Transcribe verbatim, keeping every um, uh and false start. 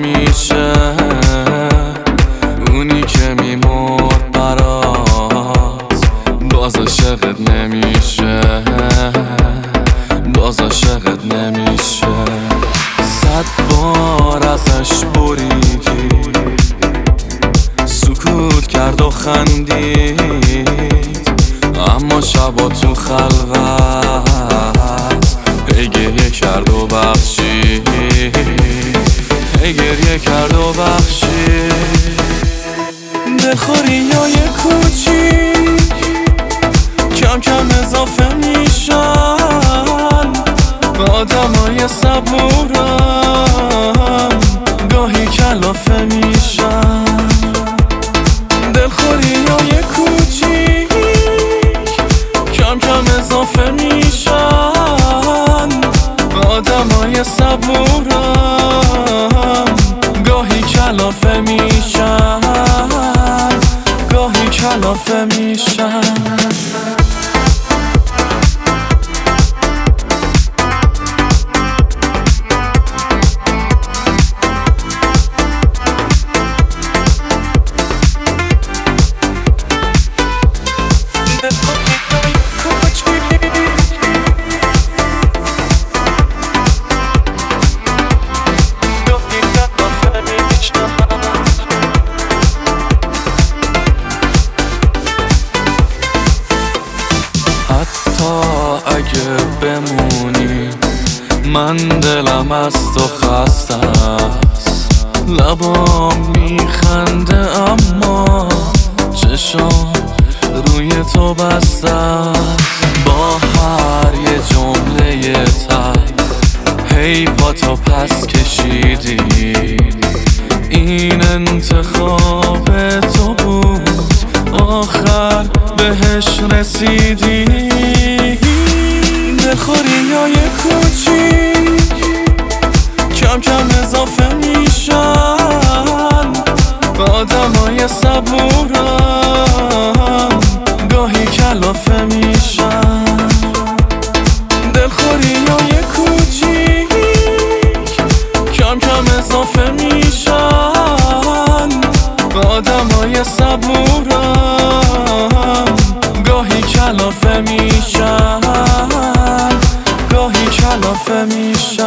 نمیشه، اونی که میمرد برات باز عاشقت نمیشه، باز عاشقت نمیشه. صد بار ازش بریدی، سکوت کرد و خندید، اما شبا تو خلوت هی گریه کرد و بخشید، هی گریه کرد و بخشید. دلخوری های کوچیک کم کم اضافه میشن به آدمای صبورم، گاهی کلافه میشن. دلخوری های کوچیک کم کم اضافه میشن به آدمای صبورم، گاهی کلافه میشن، گاهی کلافه میشن. اگه بمونی من دلم از تو خسته است، لبام میخنده اما چشام روی تو بسته است. با هر یه جمله تلخ هی پا تو پس کشیدی، این انتخاب تو بود آخر بهش رسیدی. دلخوری های کوچیک کم کم اضافه میشن به آدمای صبورم، گاهی کلافه میشن. دلخوری های کوچیک کم کم اضافه میشن به آدمای صبورم، گاهی کلافه میشن، گاهی کلافه میشن.